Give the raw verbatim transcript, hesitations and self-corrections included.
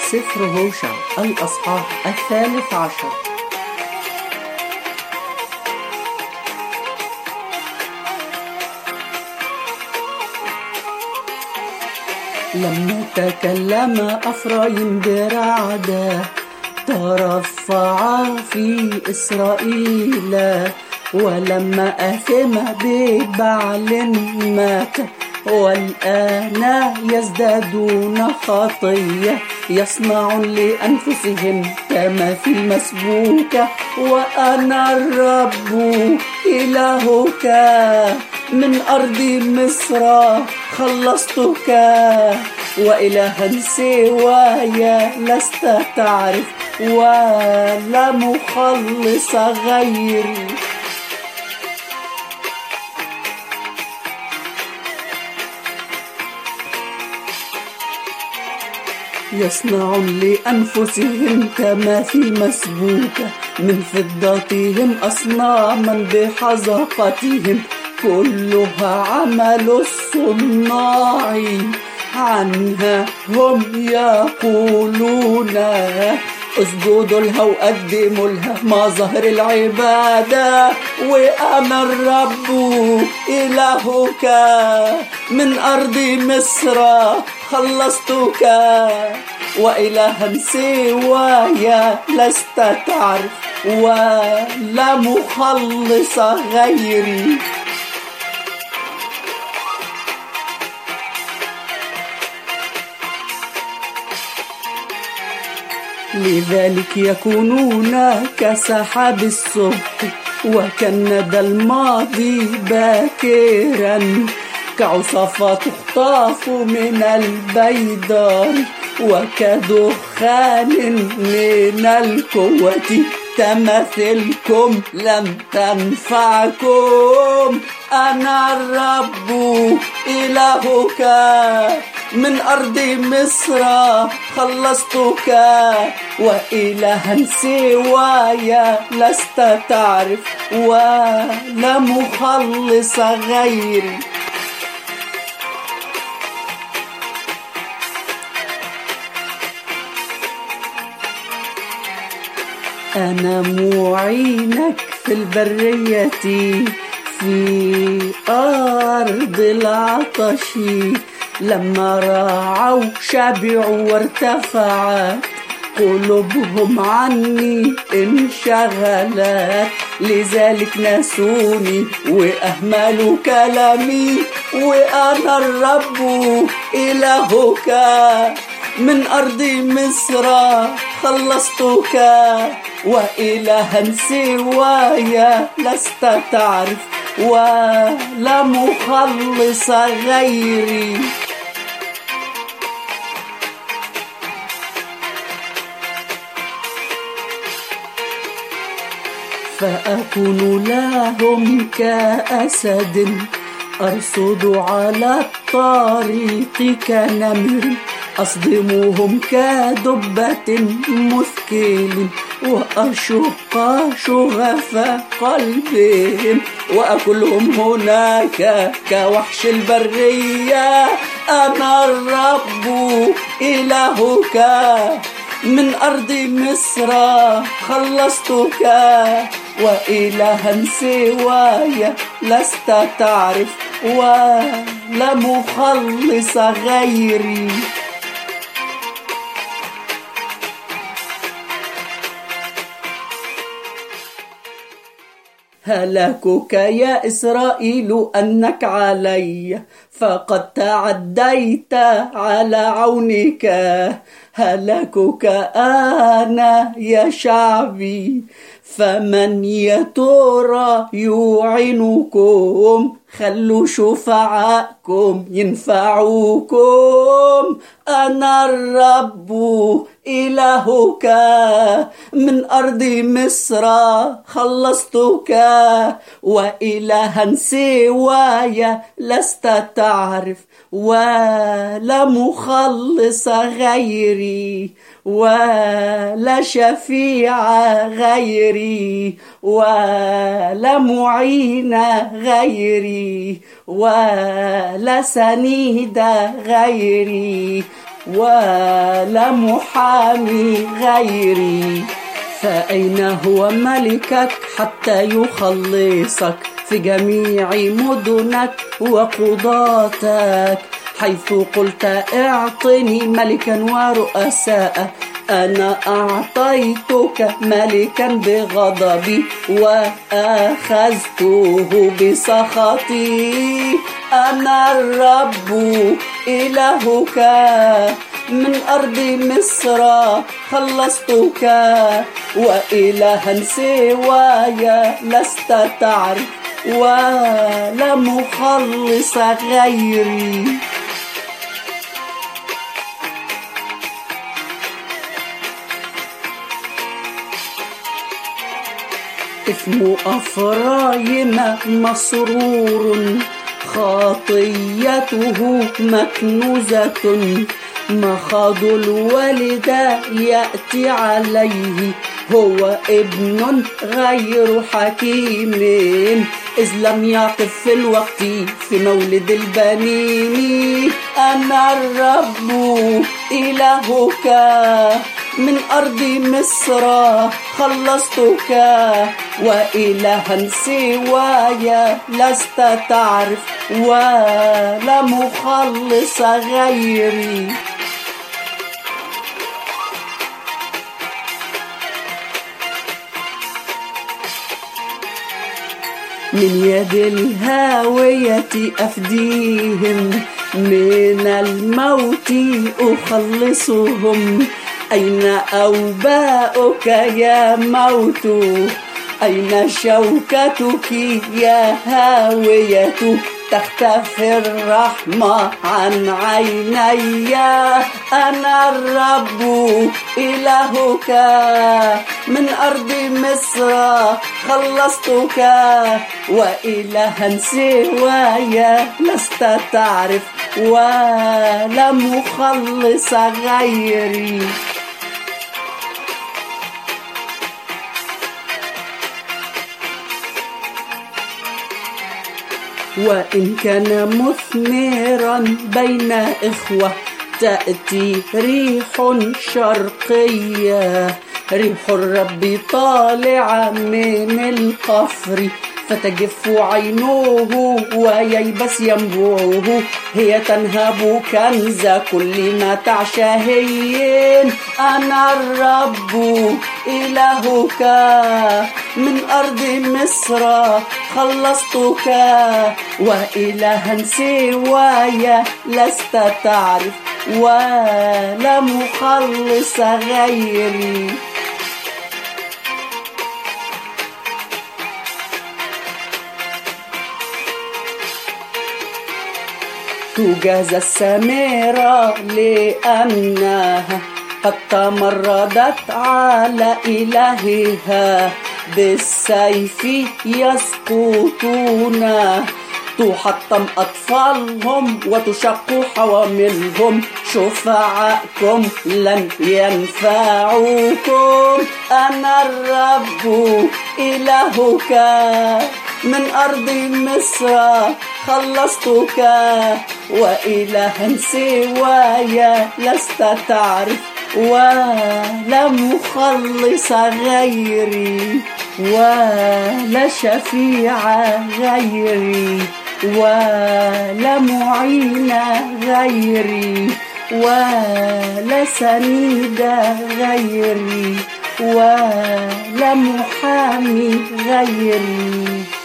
سفر هوشع الأصحاح الثالث عشر. لما تكلم أفرايم برعدة ترفع في إسرائيل، ولما أثم ببعل مات، والآن يزدادون خطية، يصنع لأنفسهم تماثيل مسبوكة، وأنا الرب إلهك من أرض مصر خلصتك، وإلها سواي لست تعرف، ولا مخلص غيري. يصنع لأنفسهم تماثيل مسبوكة، من فضتهم أصناما بحذقتهم، كلها عمل الصناع، عنها هم يقولون اسجدوا لها وقدموا لها مظهر العبادة، وأنا الرب إلهك من أرض مصر خلصتك، وإلها سواي لست تعرف، ولا مخلص غيري. لذلك يكونون كسحاب الصبح، وكالندى الماضي باكرا، كعصافة تخطف من البيدار، وكدخان من القوة، تماثلكم لم تنفعكم، أنا الرب إلهك من أرض مصر خلصتك، وإلها سواي لست تعرف، ولا مخلص غيري. أنا معينك في البرية في أرض العطش، لما راعوا شبعوا وارتفعت قلوبهم عني انشغلت، لذلك نسوني وأهملوا كلامي، وأنا الرب إلهك من أرض مصر خلصتك، وإلها سواي لست تعرف، ولا مخلص غيري. فأكون لهم كأسد أرصد على الطريق كنمر، أصدمهم كدبة مثكل، وأشق شغف قلبهم، وأكلهم هناك كوحش البرية، أنا الرب إلهك من أرض مصر خلصتك، وإلها سواي لست تعرف، ولا مخلص غيري. هلاكك يا إسرائيل أنك علي، فقد تعديت على عونك، هلاكك أنا يا شعبي، فمن يا ترى يعينكم، خلوا شفعاءكم ينفعوكم، أنا الرب إلهك من أرض مصر خلصتك، وإلها سواي لست تعرف، ولا مخلص غيري، ولا شفيع غيري، ولا معين غيري، ولا سنيد غيري، ولا محامي غيري. فأين هو ملكك حتى يخلصك في جميع مدنك وقضاتك؟ حيث قلت اعطني ملكا ورؤساء، أنا أعطيتك ملكا بغضبي وأخذته بسخطي. أنا الرب إلهك، من أرض مصر خلصتك، وإلها سواي لست تعرف، ولا مخلص غيري. اسم أفرايم مسرور، خطيته مكنوزة، مخاض الوالد يأتي عليه، هو ابن غير حكيم، إذ لم يعطف في الوقت في مولد البنين. أنا الرب إلهك، من أرض مصر خلصتك، وإلها سواي لست تعرف، ولا مخلص غيري. من يد الهاوية أفديهم، من الموت أخلصهم. أين أوباؤك يا موت؟ أين شوكتك يا هاوية؟ تختفي الرحمة عن عيني. أنا الرب إلهك، من أرض مصر خلصتك، وإلها سواي لست تعرف، ولا مخلص غيري. وإن كان مثمرا بين إخوة، تأتي ريح شرقية، ريح الرب طالعة من القفر، فتجف عينه وييبس ينبوعه، هي تنهب كنز كل ما تعشهين. أنا الرب إلهك، من أرض مصر خلصتك، وإلها سواي لست تعرف، ولا مخلص غيري. تجاز السامرة لأنها قد تمردت على إلهها، بالسيف يسقطون، تحطم أطفالهم وتشق حواملهم، شفعاءكم لن ينفعوكم. أنا الرب إلهك، من أرض مصر خلصتك، وإلها سواي لست تعرف، ولا مخلص غيري، ولا شفيع غيري، ولا معين غيري، ولا سند غيري، ولا محامي غيري.